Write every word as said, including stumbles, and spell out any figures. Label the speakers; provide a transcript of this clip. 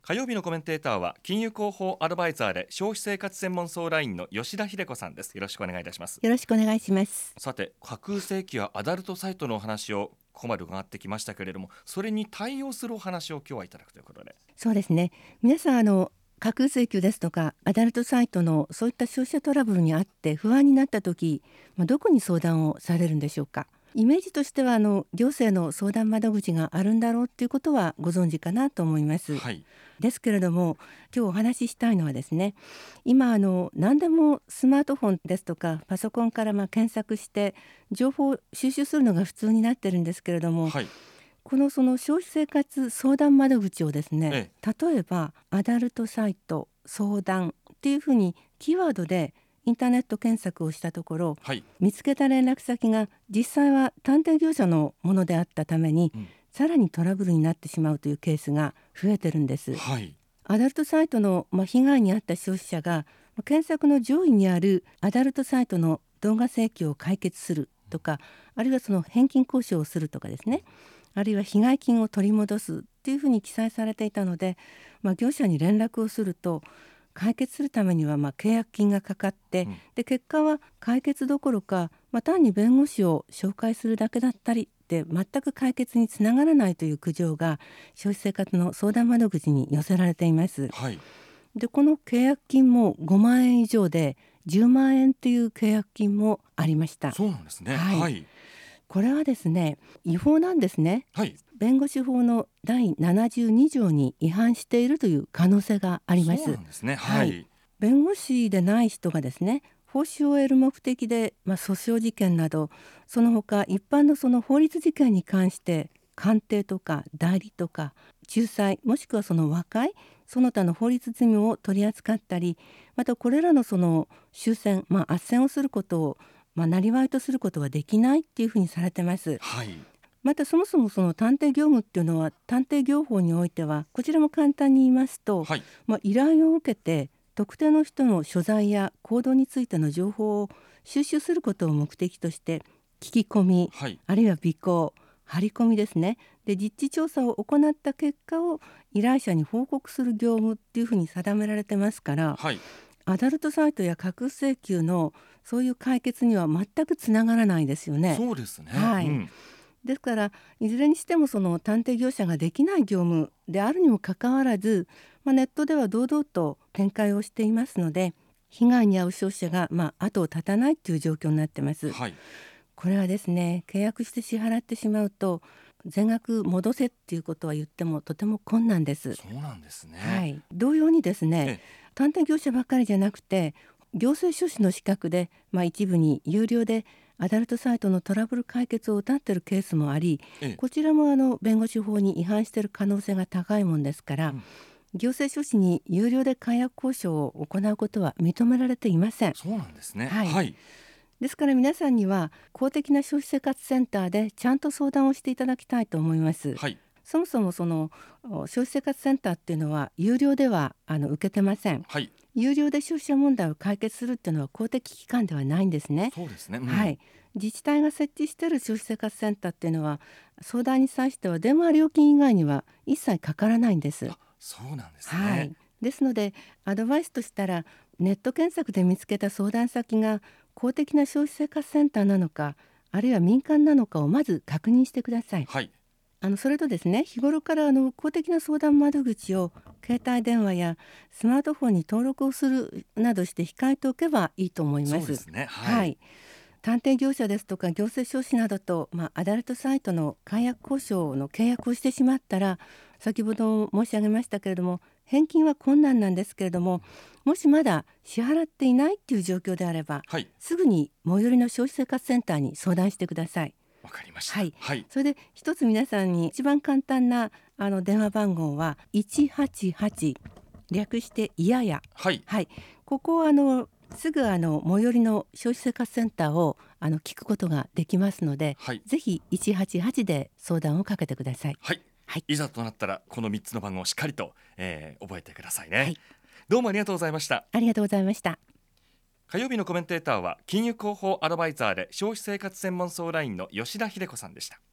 Speaker 1: 火曜日のコメンテーターは金融広報アドバイザーで消費生活専門相談員の吉田秀子さんです。よろしくお願いいたします。
Speaker 2: よろしくお願いします。
Speaker 1: さて、架空請求やアダルトサイトのお話をここまで伺ってきましたけれども、それに対応するお話を今日はいただくということで。
Speaker 2: そうですね、皆さんあの架空請求ですとかアダルトサイトのそういった消費者トラブルにあって不安になった時、まあ、どこに相談をされるんでしょうか。イメージとしてはあの行政の相談窓口があるんだろうということはご存知かなと思います、
Speaker 1: はい、
Speaker 2: ですけれども、今日お話ししたいのはですね、今あの何でもスマートフォンですとかパソコンからまあ検索して情報を収集するのが普通になってるんですけれども、
Speaker 1: はい、
Speaker 2: このその消費生活相談窓口をですね、
Speaker 1: え
Speaker 2: 例えばアダルトサイト相談っていうふうにキーワードでインターネット検索をしたところ、
Speaker 1: はい、
Speaker 2: 見つけた連絡先が実際は探偵業者のものであったために、
Speaker 1: うん、
Speaker 2: さらにトラブルになってしまうというケースが増えてるんです。
Speaker 1: はい、
Speaker 2: アダルトサイトの、まあ、被害に遭った消費者が検索の上位にあるアダルトサイトの動画請求を解決するとか、あるいはその返金交渉をするとかですね、あるいは被害金を取り戻すというふうに記載されていたので、まあ、業者に連絡をすると解決するためにはまあ契約金がかかって、
Speaker 1: うん、
Speaker 2: で結果は解決どころか、まあ、単に弁護士を紹介するだけだったりで全く解決につながらないという苦情が消費生活の相談窓口に寄せられています。
Speaker 1: はい、
Speaker 2: でこの契約金もごまんえん以上でじゅうまんえんという契約金もありました。
Speaker 1: そうなんですね。
Speaker 2: はい、
Speaker 1: はい、
Speaker 2: これはですね、違法なんですね。
Speaker 1: はい、
Speaker 2: 弁護士法のだいななじゅうに条に違反しているという可能性がありま
Speaker 1: そう
Speaker 2: す。
Speaker 1: なんですね。
Speaker 2: はい、
Speaker 1: はい、
Speaker 2: 弁護士でない人がですね、報酬を得る目的で、まあ、訴訟事件などその他一般のその法律事件に関して鑑定とか代理とか仲裁、もしくはその和解、その他の法律事務を取り扱ったり、またこれらのその修繕、まあ、斡旋をすることをまあ、なりわいとすることはできないっていうふうにされてます。
Speaker 1: はい、
Speaker 2: またそもそもその探偵業務っていうのは探偵業法においてはこちらも簡単に言いますと、
Speaker 1: はい、
Speaker 2: まあ、依頼を受けて特定の人の所在や行動についての情報を収集することを目的として聞き込み、
Speaker 1: はい、
Speaker 2: あるいは尾行、張り込みですね、で実地調査を行った結果を依頼者に報告する業務っていうふうに定められてますから、
Speaker 1: はい、
Speaker 2: アダルトサイトや架空請求のそういう解決には全くつながらないですよね。
Speaker 1: そうですね。
Speaker 2: はい、
Speaker 1: うん、
Speaker 2: ですからいずれにしてもその探偵業者ができない業務であるにもかかわらず、まあ、ネットでは堂々と展開をしていますので、被害に遭う消費者がまあ後を絶たないという状況になってます。
Speaker 1: はい、
Speaker 2: これはですね、契約して支払ってしまうと全額戻せっていうことは言ってもとても困難です。
Speaker 1: そうなんですね。
Speaker 2: はい、同様にですね、
Speaker 1: え
Speaker 2: 探偵業者ばっかりじゃなくて行政書士の資格で、まあ、一部に有料でアダルトサイトのトラブル解決を謳っているケースもあり、
Speaker 1: え
Speaker 2: こちらもあの弁護士法に違反している可能性が高いもんですから、
Speaker 1: うん、
Speaker 2: 行政書士に有料で解約交渉を行うことは認められていません。
Speaker 1: そうなんですね。
Speaker 2: はい、
Speaker 1: はい、
Speaker 2: ですから皆さんには公的な消費生活センターでちゃんと相談をしていただきたいと思います。
Speaker 1: はい、
Speaker 2: そもそもその消費生活センターっていうのは有料ではあの受けてません。
Speaker 1: はい、
Speaker 2: 有料で消費者問題を解決するっていうのは公的機関ではないんですね。
Speaker 1: そうですね。うん、
Speaker 2: はい、自治体が設置している消費生活センターっていうのは相談に際しては電話料金以外には一切かからないんです。
Speaker 1: あ、そうなんですね。
Speaker 2: はい、ですのでアドバイスとしたらネット検索で見つけた相談先が公的な消費生活センターなのか、あるいは民間なのかをまず確認してください。
Speaker 1: はい、
Speaker 2: あのそれとですね、日頃からあの公的な相談窓口を携帯電話やスマートフォンに登録をするなどして控えておけばいいと思います。
Speaker 1: そうですね。はい、
Speaker 2: はい、探偵業者ですとか行政書士などと、まあ、アダルトサイトの解約交渉の契約をしてしまったら、先ほど申し上げましたけれども返金は困難なんですけれども、もしまだ支払っていないという状況であれば、
Speaker 1: はい、
Speaker 2: すぐに最寄りの消費生活センターに相談してください。
Speaker 1: わかりました。
Speaker 2: はい、
Speaker 1: はい、
Speaker 2: それで一つ皆さんに一番簡単なあの電話番号はいちはちはち、略していやや、
Speaker 1: はい、
Speaker 2: はい、ここはあのすぐあの最寄りの消費生活センターをあの聞くことができますので、
Speaker 1: はい、
Speaker 2: ぜひいちはちはちで相談をかけてください。
Speaker 1: はい、
Speaker 2: はい、
Speaker 1: いざとなったらこのみっつの番号をしっかりと、えー覚えてくださいね。
Speaker 2: はい、
Speaker 1: どうもありがとうございました。
Speaker 2: ありがとうございました。
Speaker 1: 火曜日のコメンテーターは金融広報アドバイザーで消費生活専門相談員の吉田秀子さんでした。